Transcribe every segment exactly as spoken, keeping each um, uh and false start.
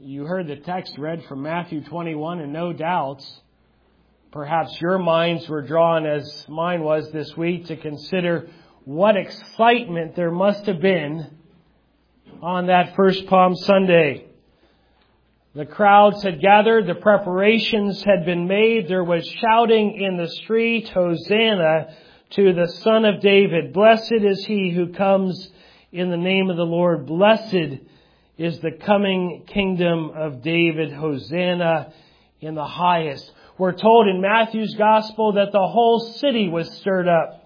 You heard the text read from Matthew twenty-one, and no doubt, perhaps your minds were drawn, as mine was this week, to consider what excitement there must have been on that first Palm Sunday. The crowds had gathered, the preparations had been made, there was shouting in the street, Hosanna to the Son of David. Blessed is he who comes in the name of the Lord. Blessed is the coming kingdom of David. Hosanna in the highest. We're told in Matthew's Gospel that the whole city was stirred up.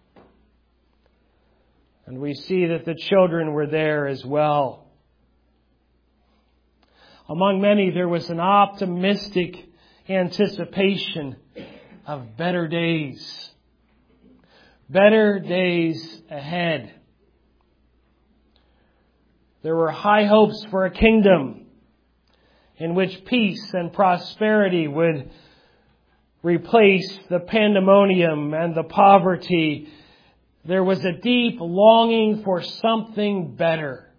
And we see that the children were there as well. Among many, there was an optimistic anticipation of better days. Better days ahead. There were high hopes for a kingdom in which peace and prosperity would replace the pandemonium and the poverty. There was a deep longing for something better.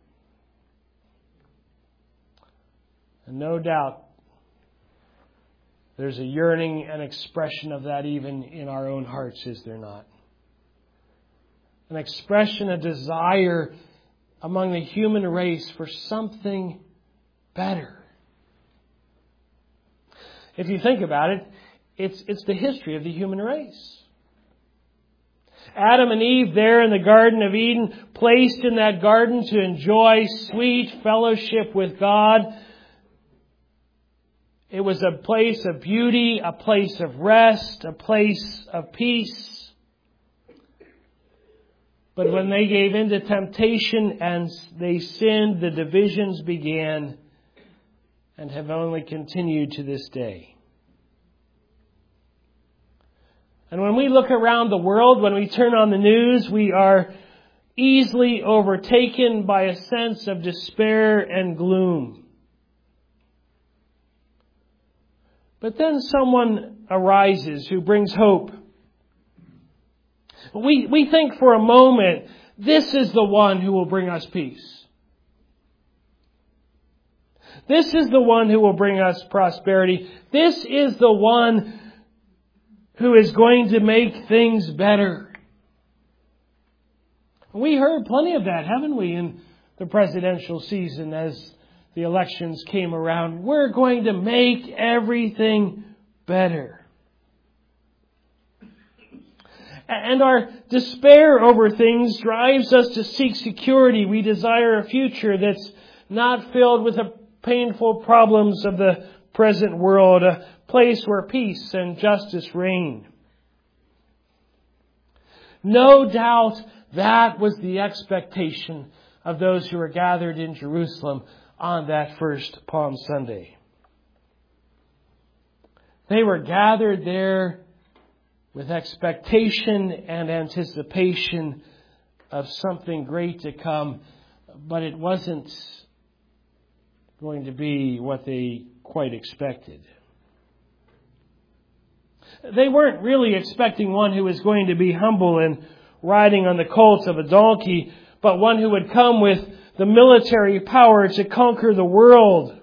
And no doubt, there's a yearning and expression of that even in our own hearts, is there not? An expression, a desire among the human race for something better. If you think about it, it's, it's the history of the human race. Adam and Eve there in the Garden of Eden, placed in that garden to enjoy sweet fellowship with God. It was a place of beauty, a place of rest, a place of peace. But when they gave in to temptation and they sinned, the divisions began and have only continued to this day. And when we look around the world, when we turn on the news, we are easily overtaken by a sense of despair and gloom. But then someone arises who brings hope. We, we think for a moment, this is the one who will bring us peace. This is the one who will bring us prosperity. This is the one who is going to make things better. We heard plenty of that, haven't we, in the presidential season as the elections came around. We're going to make everything better. And our despair over things drives us to seek security. We desire a future that's not filled with the painful problems of the present world, a place where peace and justice reign. No doubt that was the expectation of those who were gathered in Jerusalem on that first Palm Sunday. They were gathered there with expectation and anticipation of something great to come, but it wasn't going to be what they quite expected. They weren't really expecting one who was going to be humble and riding on the colt of a donkey, but one who would come with the military power to conquer the world.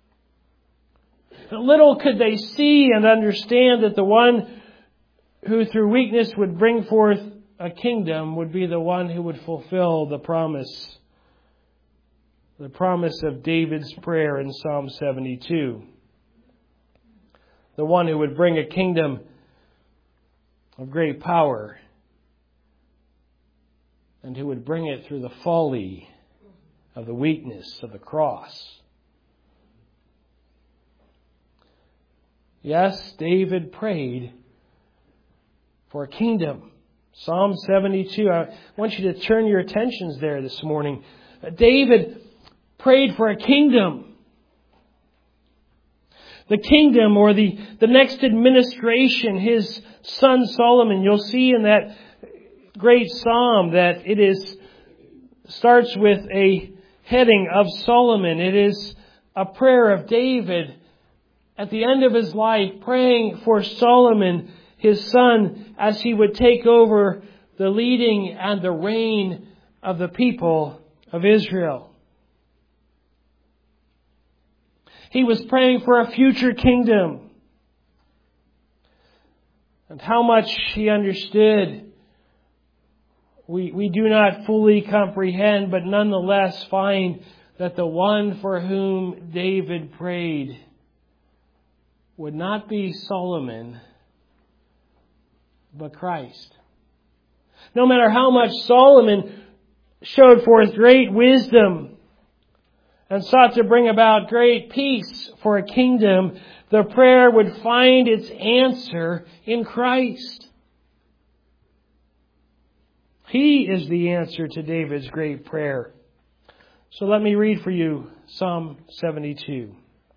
Little could they see and understand that the one who through weakness would bring forth a kingdom would be the one who would fulfill the promise. The promise of David's prayer in Psalm seventy-two. The one who would bring a kingdom of great power and who would bring it through the folly of the weakness of the cross. Yes, David prayed for a kingdom. Psalm seventy-two. I want you to turn your attentions there this morning. David prayed for a kingdom. The kingdom, or the, the next administration, his son Solomon. You'll see in that great psalm that it is starts with a heading of Solomon. It is a prayer of David at the end of his life, praying for Solomon, his son, as he would take over the leading and the reign of the people of Israel. He was praying for a future kingdom. And how much he understood, we, we do not fully comprehend, but nonetheless find that the one for whom David prayed would not be Solomon, but Christ. No matter how much Solomon showed forth great wisdom and sought to bring about great peace for a kingdom, the prayer would find its answer in Christ. He is the answer to David's great prayer. So let me read for you Psalm seventy-two.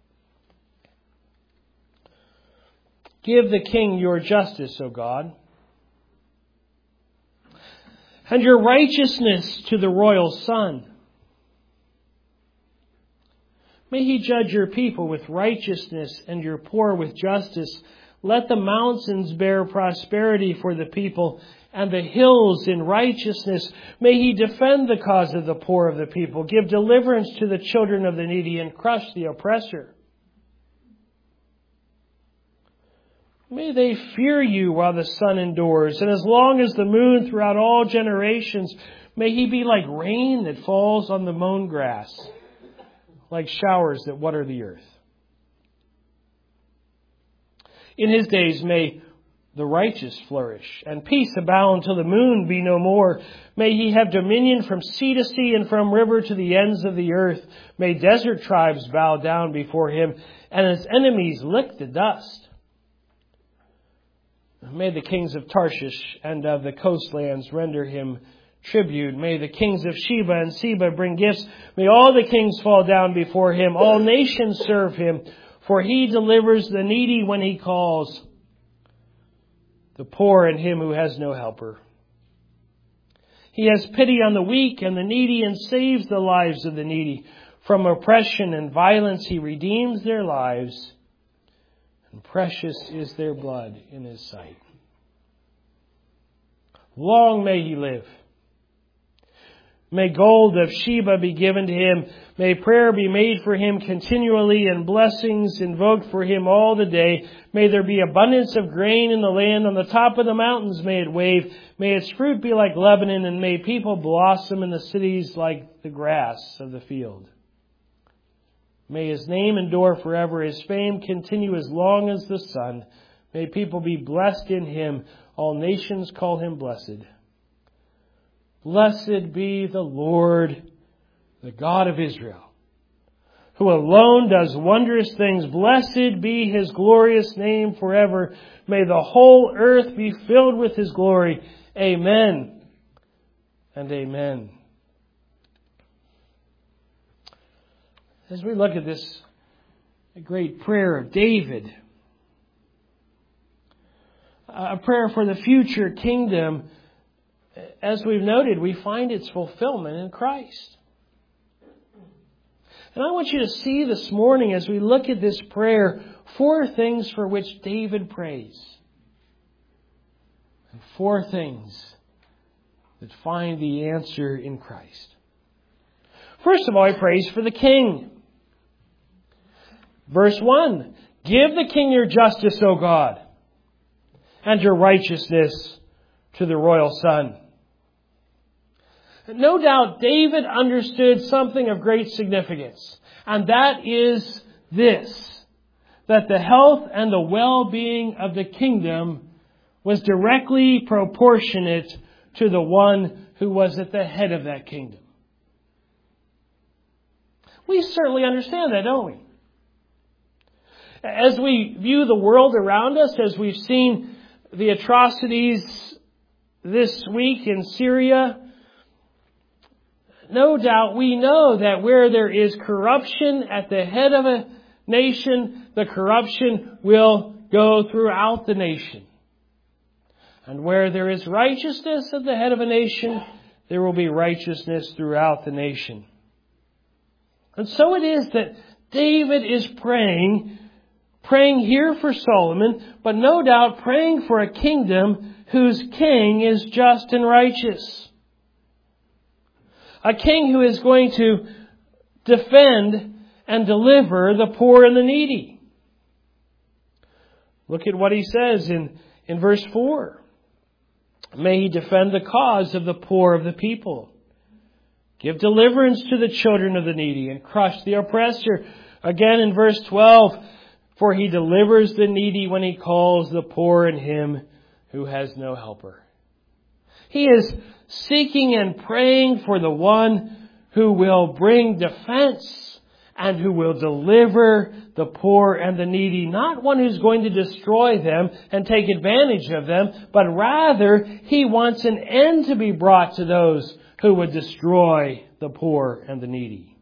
Give the king your justice, O God, and your righteousness to the royal son. May he judge your people with righteousness and your poor with justice. Let the mountains bear prosperity for the people and the hills in righteousness. May he defend the cause of the poor of the people, give deliverance to the children of the needy, and crush the oppressor. May they fear you while the sun endures, and as long as the moon throughout all generations. May he be like rain that falls on the mown grass, like showers that water the earth. In his days may the righteous flourish, and peace abound till the moon be no more. May he have dominion from sea to sea and from river to the ends of the earth. May desert tribes bow down before him, and his enemies lick the dust. May the kings of Tarshish and of the coastlands render him tribute. May the kings of Sheba and Seba bring gifts. May all the kings fall down before him. All nations serve him, for he delivers the needy when he calls, the poor and him who has no helper. He has pity on the weak and the needy and saves the lives of the needy. From oppression and violence he redeems their lives, and precious is their blood in his sight. Long may he live. May gold of Sheba be given to him. May prayer be made for him continually, and blessings invoked for him all the day. May there be abundance of grain in the land. On the top of the mountains may it wave. May its fruit be like Lebanon, and may people blossom in the cities like the grass of the field. May his name endure forever, his fame continue as long as the sun. May people be blessed in him. All nations call him blessed. Blessed be the Lord, the God of Israel, who alone does wondrous things. Blessed be his glorious name forever. May the whole earth be filled with his glory. Amen and amen. As we look at this great prayer of David, a prayer for the future kingdom, as we've noted, we find its fulfillment in Christ. And I want you to see this morning, as we look at this prayer, four things for which David prays. And four things that find the answer in Christ. First of all, he prays for the king. Verse one, give the king your justice, O God, and your righteousness to the royal son. No doubt David understood something of great significance, and that is this, that the health and the well-being of the kingdom was directly proportionate to the one who was at the head of that kingdom. We certainly understand that, don't we? As we view the world around us, as we've seen the atrocities this week in Syria, no doubt we know that where there is corruption at the head of a nation, the corruption will go throughout the nation. And where there is righteousness at the head of a nation, there will be righteousness throughout the nation. And so it is that David is praying, praying here for Solomon, but no doubt praying for a kingdom whose king is just and righteous. A king who is going to defend and deliver the poor and the needy. Look at what he says in, in verse four. May he defend the cause of the poor of the people. Give deliverance to the children of the needy and crush the oppressor. Again in verse twelve, for he delivers the needy when he calls the poor and him who has no helper. He is seeking and praying for the one who will bring defense and who will deliver the poor and the needy. Not one who's going to destroy them and take advantage of them, but rather he wants an end to be brought to those who would destroy the poor and the needy.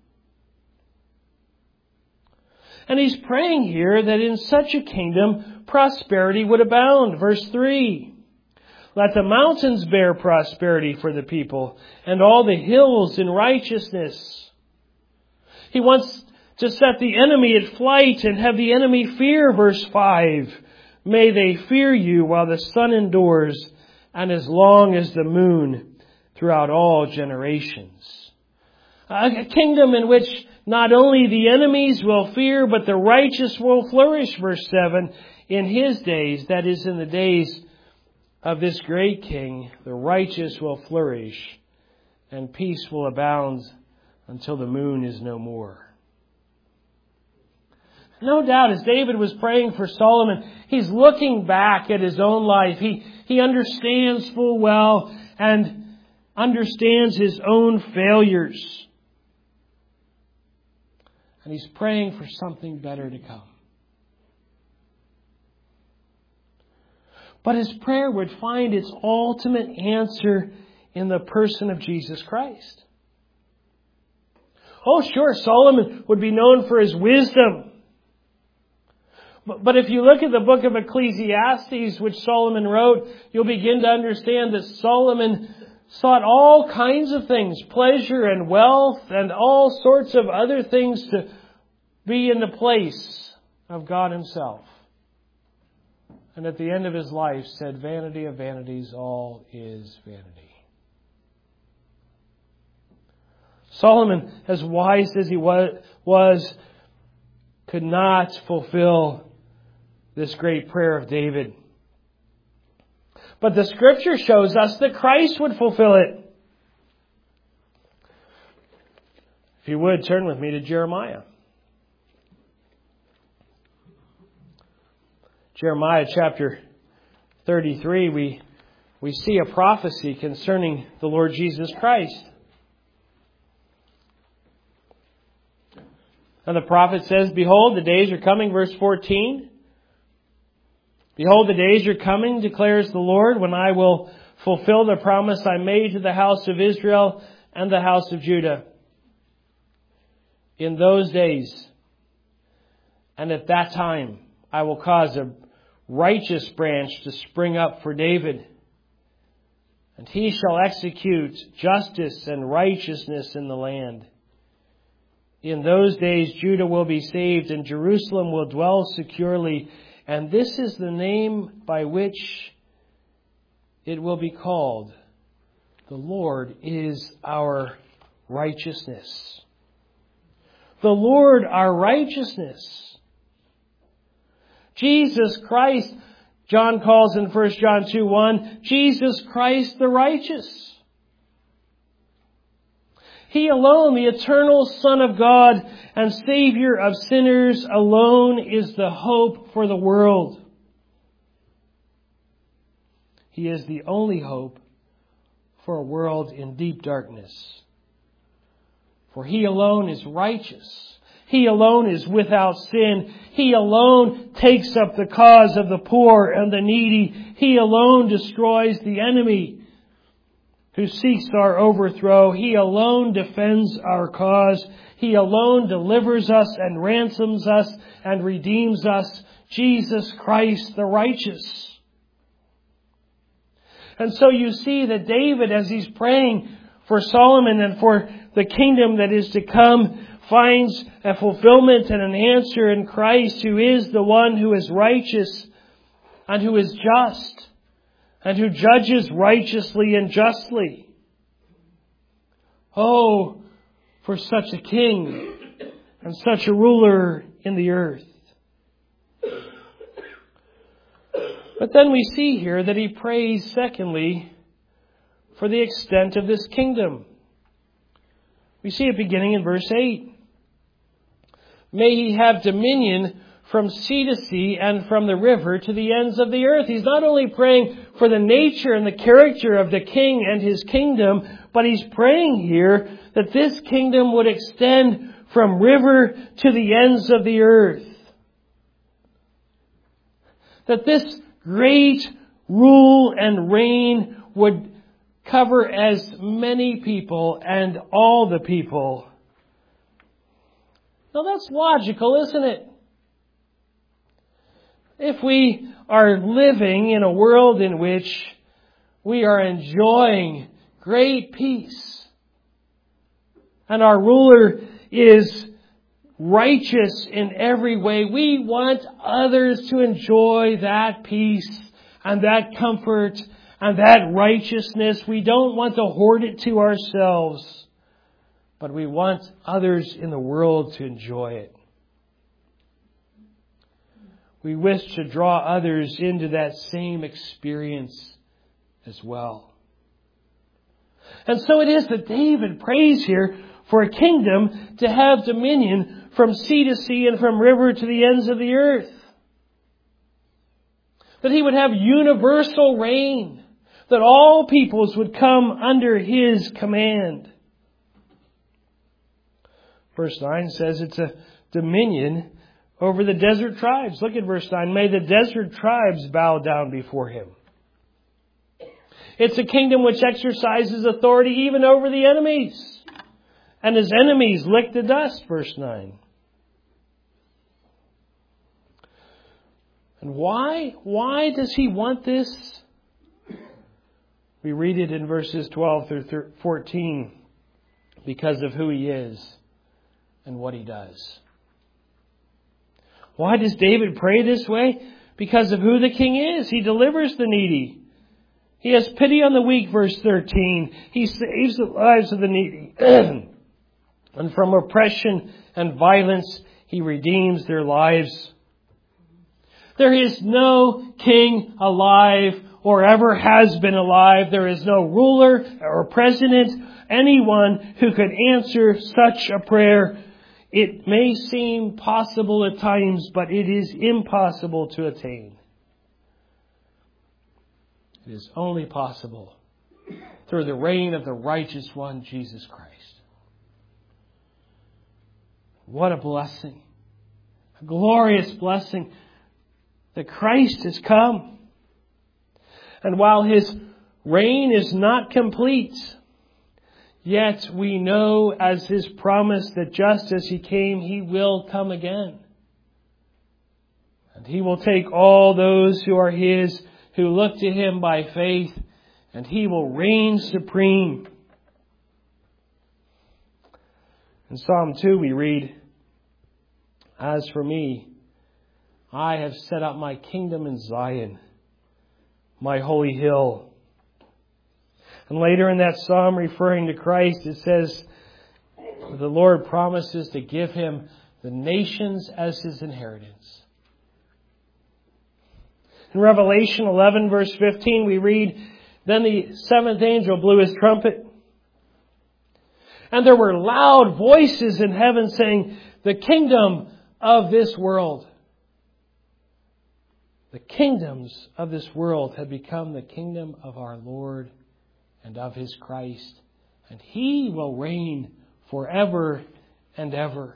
And he's praying here that in such a kingdom, prosperity would abound. Verse three. Let the mountains bear prosperity for the people, and all the hills in righteousness. He wants to set the enemy at flight and have the enemy fear. Verse five. May they fear you while the sun endures, and as long as the moon throughout all generations. A kingdom in which not only the enemies will fear, but the righteous will flourish. Verse seven. In his days, that is in the days of this great king, the righteous will flourish, and peace will abound until the moon is no more. No doubt, as David was praying for Solomon, he's looking back at his own life. He, he understands full well and understands his own failures. And he's praying for something better to come. But his prayer would find its ultimate answer in the person of Jesus Christ. Oh, sure, Solomon would be known for his wisdom. But if you look at the book of Ecclesiastes, which Solomon wrote, you'll begin to understand that Solomon sought all kinds of things, pleasure and wealth and all sorts of other things to be in the place of God himself. And at the end of his life said, vanity of vanities, all is vanity. Solomon, as wise as he was, could not fulfill this great prayer of David. But the Scripture shows us that Christ would fulfill it. If you would, turn with me to Jeremiah. Jeremiah chapter thirty-three, we, we see a prophecy concerning the Lord Jesus Christ. And the prophet says, behold, the days are coming, verse fourteen. Behold, the days are coming, declares the Lord, when I will fulfill the promise I made to the house of Israel and the house of Judah. In those days and at that time, I will cause a righteous branch to spring up for David, and he shall execute justice and righteousness in the land. In those days Judah will be saved, and Jerusalem will dwell securely, and this is the name by which it will be called. The Lord is our righteousness. The Lord our righteousness. Jesus Christ, John calls in First John two one, Jesus Christ the righteous. He alone, the eternal Son of God and Savior of sinners, alone is the hope for the world. He is the only hope for a world in deep darkness. For He alone is righteous. He alone is without sin. He alone takes up the cause of the poor and the needy. He alone destroys the enemy who seeks our overthrow. He alone defends our cause. He alone delivers us and ransoms us and redeems us. Jesus Christ the righteous. And so you see that David, as he's praying for Solomon and for the kingdom that is to come, finds a fulfillment and an answer in Christ, who is the one who is righteous and who is just and who judges righteously and justly. Oh, for such a king and such a ruler in the earth. But then we see here that he prays, secondly, for the extent of this kingdom. We see it beginning in verse eight. May he have dominion from sea to sea and from the river to the ends of the earth. He's not only praying for the nature and the character of the king and his kingdom, but he's praying here that this kingdom would extend from river to the ends of the earth. That this great rule and reign would cover as many people and all the people. Now that's logical, isn't it? If we are living in a world in which we are enjoying great peace, and our ruler is righteous in every way, we want others to enjoy that peace and that comfort and that righteousness. We don't want to hoard it to ourselves, but we want others in the world to enjoy it. We wish to draw others into that same experience as well. And so it is that David prays here for a kingdom to have dominion from sea to sea and from river to the ends of the earth. That he would have universal reign. That all peoples would come under his command. Verse nine says it's a dominion over the desert tribes. Look at verse nine. May the desert tribes bow down before him. It's a kingdom which exercises authority even over the enemies. And his enemies lick the dust, verse nine. And why? Why does he want this? We read it in verses twelve through fourteen. Because of who he is and what he does. Why does David pray this way? Because of who the king is. He delivers the needy. He has pity on the weak, verse thirteen. He saves the lives of the needy. And from oppression and violence, he redeems their lives. There is no king alive or ever has been alive. There is no ruler or president, anyone who could answer such a prayer. It may seem possible at times, but it is impossible to attain. It is only possible through the reign of the righteous one, Jesus Christ. What a blessing. A glorious blessing that Christ has come. And while his reign is not complete, yet we know as his promise that just as he came, he will come again. And he will take all those who are his, who look to him by faith, and he will reign supreme. In Psalm two we read, "As for me, I have set up my kingdom in Zion, my holy hill." And later in that psalm, referring to Christ, it says, the Lord promises to give him the nations as his inheritance. In Revelation eleven, verse fifteen, we read, "Then the seventh angel blew his trumpet, and there were loud voices in heaven saying, 'The kingdom of this world.'" The kingdoms of this world have become the kingdom of our Lord and of his Christ. And he will reign forever and ever.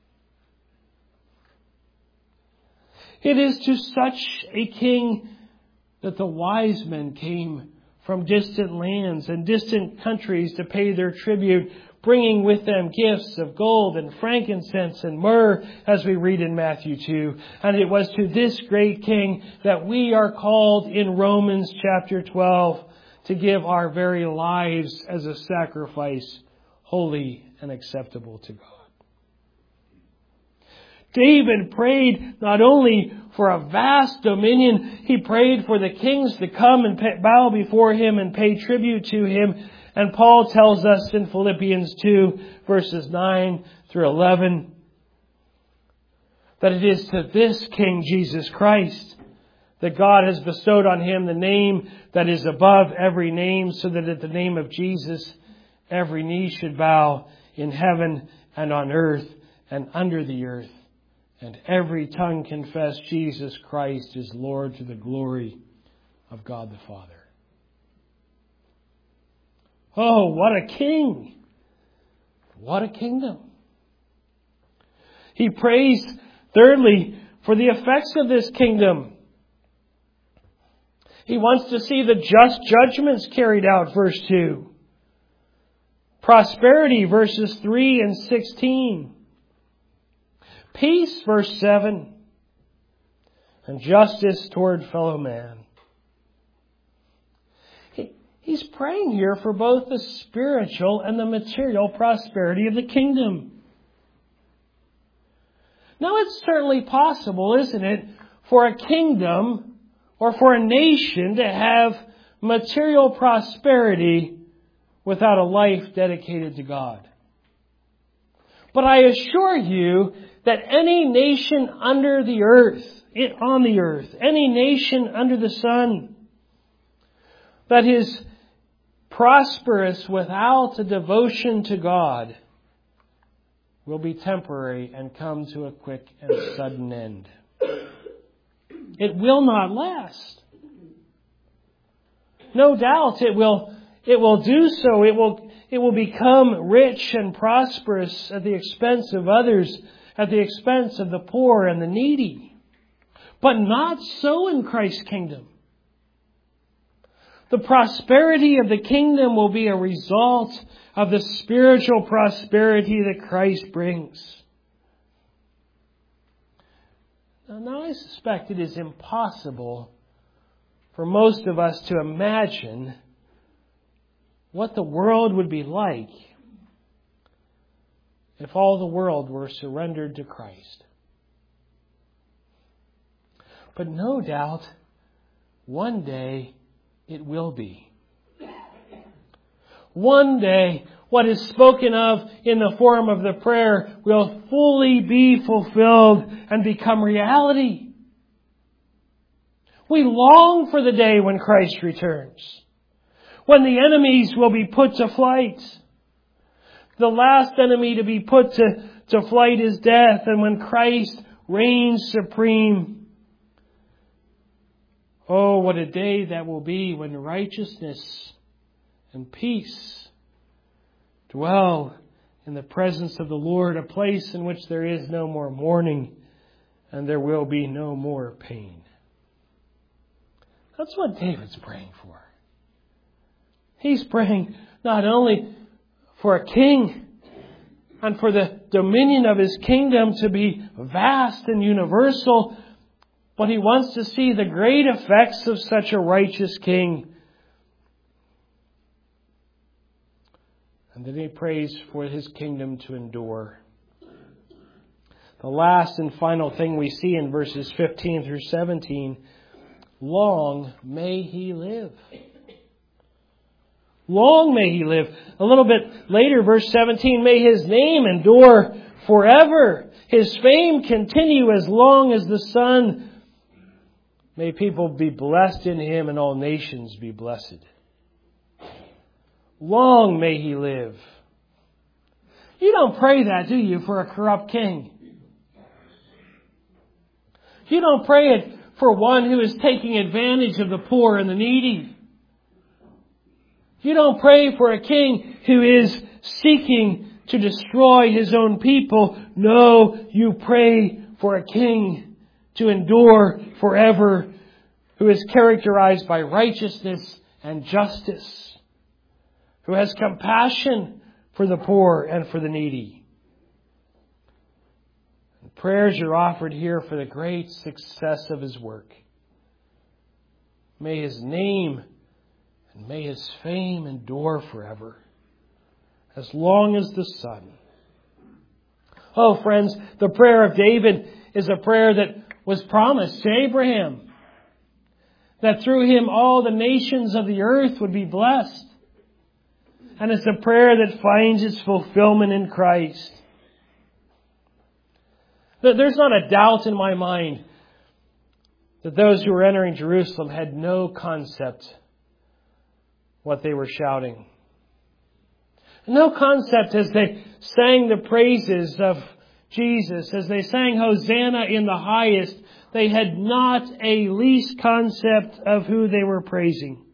It is to such a king that the wise men came from distant lands and distant countries to pay their tribute, bringing with them gifts of gold and frankincense and myrrh, as we read in Matthew two. And it was to this great king that we are called in Romans chapter twelve to give our very lives as a sacrifice, holy and acceptable to God. David prayed not only for a vast dominion, he prayed for the kings to come and pay, bow before him and pay tribute to him. And Paul tells us in Philippians two, verses nine through eleven, that it is to this King Jesus Christ that God has bestowed on Him the name that is above every name, so that at the name of Jesus every knee should bow in heaven and on earth and under the earth, and every tongue confess Jesus Christ is Lord, to the glory of God the Father. Oh, what a king! What a kingdom! He prays, thirdly, for the effects of this kingdom. He wants to see the just judgments carried out, verse two. Prosperity, verses three and sixteen. Peace, verse seven. And justice toward fellow man. He, he's praying here for both the spiritual and the material prosperity of the kingdom. Now, it's certainly possible, isn't it, for a kingdom or for a nation to have material prosperity without a life dedicated to God. But I assure you that any nation under the earth, on the earth, any nation under the sun, that is prosperous without a devotion to God will be temporary and come to a quick and sudden end. It will not last. No doubt it will, it will do so. It will, it will become rich and prosperous at the expense of others, at the expense of the poor and the needy. But not so in Christ's kingdom. The prosperity of the kingdom will be a result of the spiritual prosperity that Christ brings. Now, now I suspect it is impossible for most of us to imagine what the world would be like if all the world were surrendered to Christ. But no doubt, one day it will be. One day, what is spoken of in the form of the prayer will fully be fulfilled and become reality. We long for the day when Christ returns, when the enemies will be put to flight. The last enemy to be put to, to flight is death, and when Christ reigns supreme. Oh, what a day that will be when righteousness and peace dwell in the presence of the Lord, a place in which there is no more mourning and there will be no more pain. That's what David's praying for. He's praying not only for a king and for the dominion of his kingdom to be vast and universal, but he wants to see the great effects of such a righteous king. And then he prays for his kingdom to endure. The last and final thing we see in verses fifteen through seventeen, long may he live. Long may he live. A little bit later, verse seventeen, may his name endure forever. His fame continue as long as the sun. May people be blessed in him and all nations be blessed. Long may he live. You don't pray that, do you, for a corrupt king? You don't pray it for one who is taking advantage of the poor and the needy. You don't pray for a king who is seeking to destroy his own people. No, you pray for a king to endure forever, who is characterized by righteousness and justice, who has compassion for the poor and for the needy. And prayers are offered here for the great success of his work. May his name and may his fame endure forever, as long as the sun. Oh, friends, the prayer of David is a prayer that was promised to Abraham, that through him all the nations of the earth would be blessed. And it's a prayer that finds its fulfillment in Christ. There's not a doubt in my mind that those who were entering Jerusalem had no concept what they were shouting. No concept as they sang the praises of Jesus, as they sang Hosanna in the highest, they had not a least concept of who they were praising.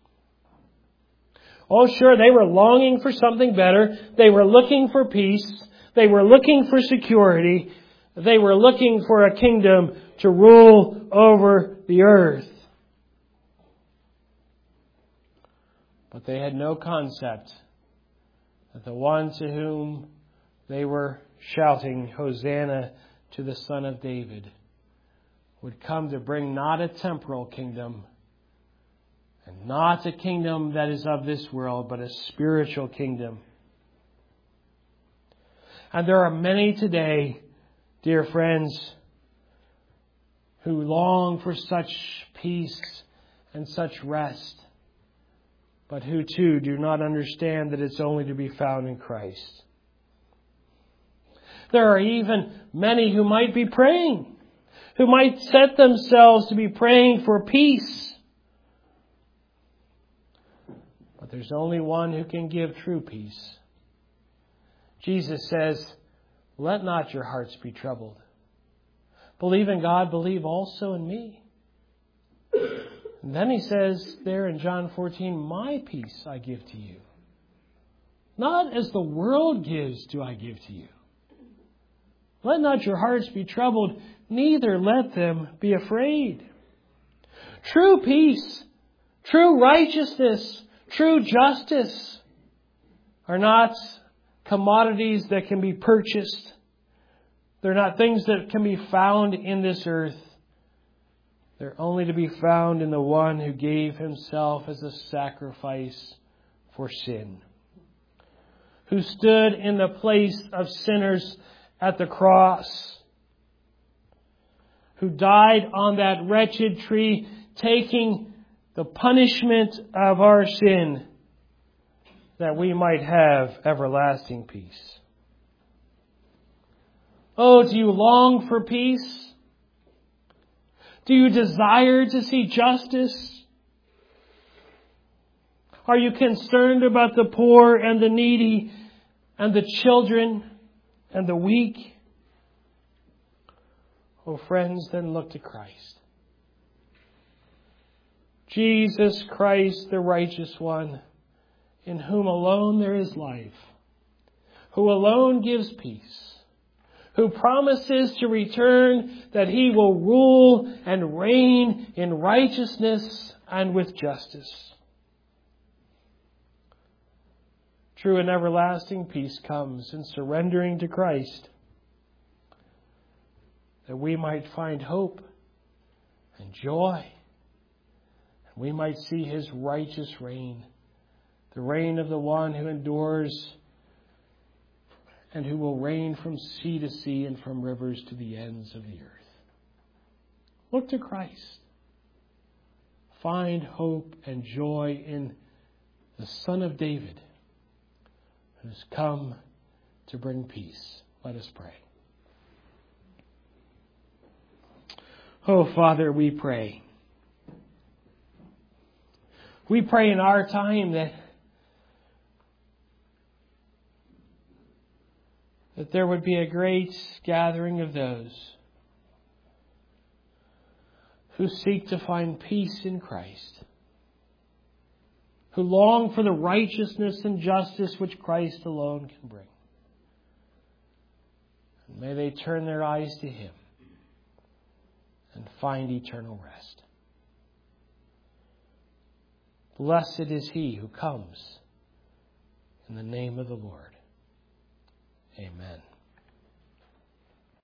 Oh, sure, they were longing for something better. They were looking for peace. They were looking for security. They were looking for a kingdom to rule over the earth. But they had no concept that the one to whom they were shouting Hosanna to the Son of David would come to bring not a temporal kingdom and not a kingdom that is of this world, but a spiritual kingdom. And there are many today, dear friends, who long for such peace and such rest, but who too do not understand that it's only to be found in Christ. There are even many who might be praying, who might set themselves to be praying for peace. But there's only one who can give true peace. Jesus says, "Let not your hearts be troubled. Believe in God, believe also in me." And then he says there in John fourteen, "My peace I give to you. Not as the world gives do I give to you. Let not your hearts be troubled, neither let them be afraid." True peace, true righteousness, true justice are not commodities that can be purchased. They're not things that can be found in this earth. They're only to be found in the one who gave himself as a sacrifice for sin, who stood in the place of sinners at the cross, who died on that wretched tree, taking the punishment of our sin that we might have everlasting peace. Oh, do you long for peace? Do you desire to see justice? Are you concerned about the poor and the needy and the children and the weak? Oh, friends, then look to Christ. Jesus Christ, the righteous one, in whom alone there is life, who alone gives peace, who promises to return that he will rule and reign in righteousness and with justice. True and everlasting peace comes in surrendering to Christ, that we might find hope and joy, and we might see his righteous reign, the reign of the one who endures and who will reign from sea to sea and from rivers to the ends of the earth. Look to Christ. Find hope and joy in the Son of David, who's come to bring peace. Let us pray. Oh, Father, we pray. We pray in our time that that there would be a great gathering of those who seek to find peace in Christ, who long for the righteousness and justice which Christ alone can bring. And may they turn their eyes to him and find eternal rest. Blessed is he who comes in the name of the Lord. Amen.